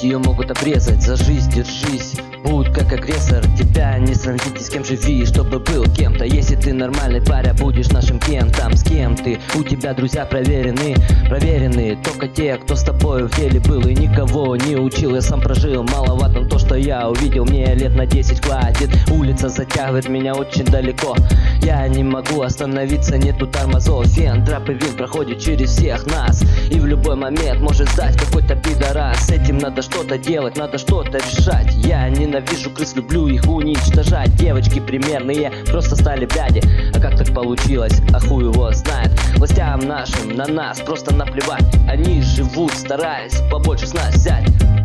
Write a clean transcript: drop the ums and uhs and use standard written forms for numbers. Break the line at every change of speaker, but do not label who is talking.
ее могут обрезать. За жизнь держись, будь как агрессор. Тебя не сравните с кем живи, чтобы был кем-то. Если ты нормальный парень, будешь нашим кем-то. С кем ты? У тебя друзья проверены, только те, кто с тобой в деле был и никого не учил. Я сам прожил маловато, то, что я увидел, мне лет на 10 хватит. Улица затягивает меня очень далеко, я не могу остановиться, нету тормозов. Фен, трап и вин проходит через всех нас, и в любой момент может стать какой-то пидорас. С этим надо что-то делать, надо что-то решать. Я ненавижу крыс, люблю их уничтожать. Девочки примерные просто стали бляди. А как так получилось, а хуй его знает. Властям нашим на нас просто наплевать. Они живут, стараясь побольше с нас взять.